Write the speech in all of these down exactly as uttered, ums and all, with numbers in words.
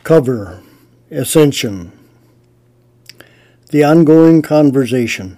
Cover, Ascension, the ongoing conversation.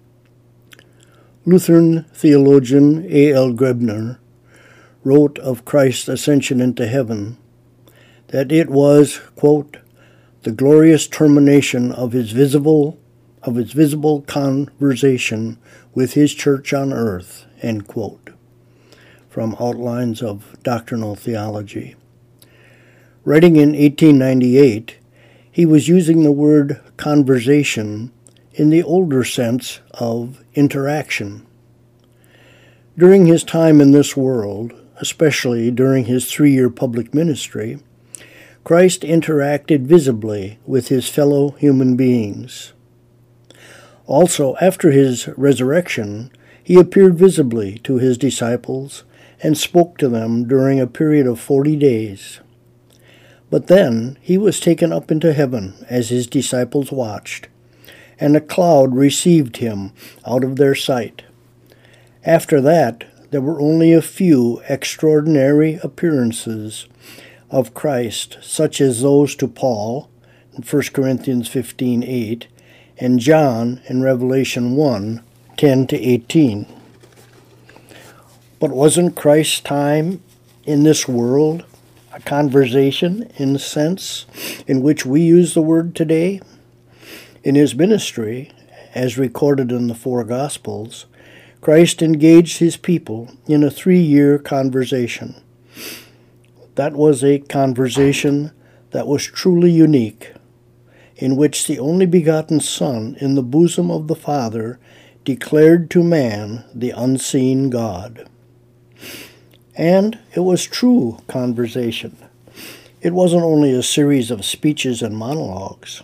Lutheran theologian A L Grebner wrote of Christ's ascension into heaven that it was, quote, the glorious termination of his visible of his visible conversation with his church on earth, end quote, from Outlines of Doctrinal Theology. Writing in eighteen ninety-eight, he was using the word conversation in the older sense of interaction. During his time in this world, especially during his three-year public ministry, Christ interacted visibly with his fellow human beings. Also, after his resurrection, he appeared visibly to his disciples and spoke to them during a period of forty days. But then he was taken up into heaven as his disciples watched, and a cloud received him out of their sight. After that, there were only a few extraordinary appearances of Christ, such as those to Paul in First Corinthians fifteen eight, and John in Revelation one ten to eighteen. But wasn't Christ's time in this world a conversation in the sense in which we use the word today? In his ministry, as recorded in the four Gospels, Christ engaged his people in a three-year conversation. That was a conversation that was truly unique, in which the only begotten Son in the bosom of the Father declared to man the unseen God. And it was true conversation. It wasn't only a series of speeches and monologues.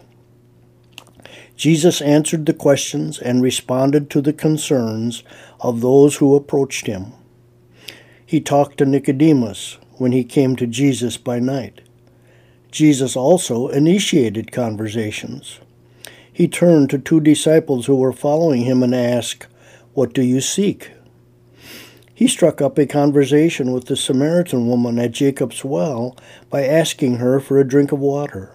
Jesus answered the questions and responded to the concerns of those who approached him. He talked to Nicodemus when he came to Jesus by night. Jesus also initiated conversations. He turned to two disciples who were following him and asked, "What do you seek?" He struck up a conversation with the Samaritan woman at Jacob's well by asking her for a drink of water.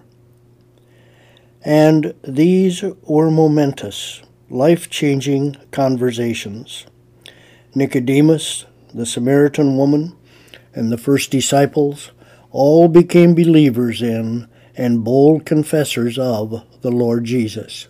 And these were momentous, life-changing conversations. Nicodemus, the Samaritan woman, and the first disciples all became believers in and bold confessors of the Lord Jesus.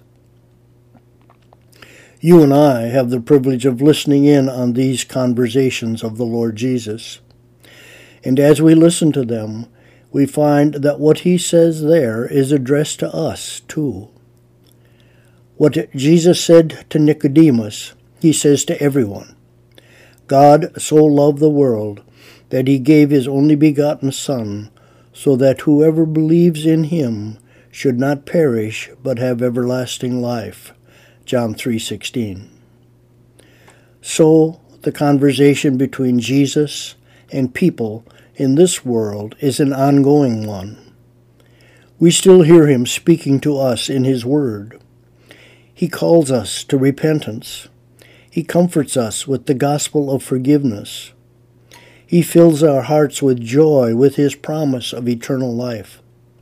You and I have the privilege of listening in on these conversations of the Lord Jesus. And as we listen to them, we find that what he says there is addressed to us, too. What Jesus said to Nicodemus, he says to everyone. God so loved the world that he gave his only begotten Son, so that whoever believes in him should not perish but have everlasting life. John three sixteen. So the conversation between Jesus and people in this world is an ongoing one. We still hear him speaking to us in his word. He calls us to repentance. He comforts us with the gospel of forgiveness. He fills our hearts with joy with his promise of eternal life.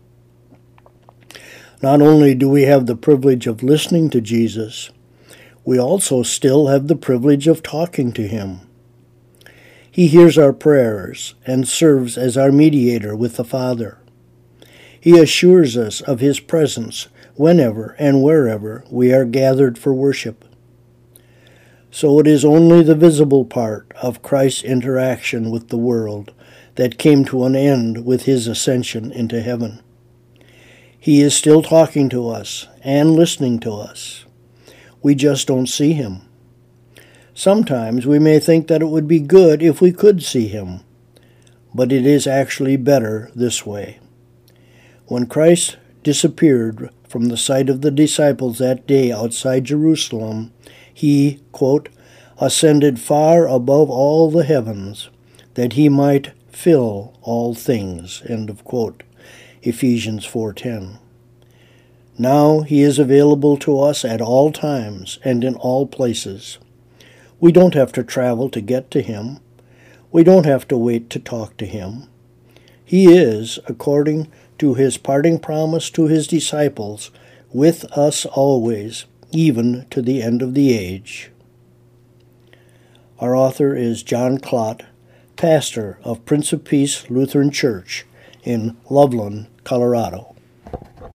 Not only do we have the privilege of listening to Jesus, we also still have the privilege of talking to him. He hears our prayers and serves as our mediator with the Father. He assures us of his presence whenever and wherever we are gathered for worship. So it is only the visible part of Christ's interaction with the world that came to an end with his ascension into heaven. He is still talking to us and listening to us. We just don't see him. Sometimes we may think that it would be good if we could see him, but it is actually better this way. When Christ disappeared from the sight of the disciples that day outside Jerusalem, he, quote, ascended far above all the heavens, that he might fill all things, end of quote. Ephesians four ten. Now he is available to us at all times and in all places. We don't have to travel to get to him. We don't have to wait to talk to him. He is, according to his parting promise to his disciples, with us always, even to the end of the age. Our author is John Clott, pastor of Prince of Peace Lutheran Church in Loveland, Colorado.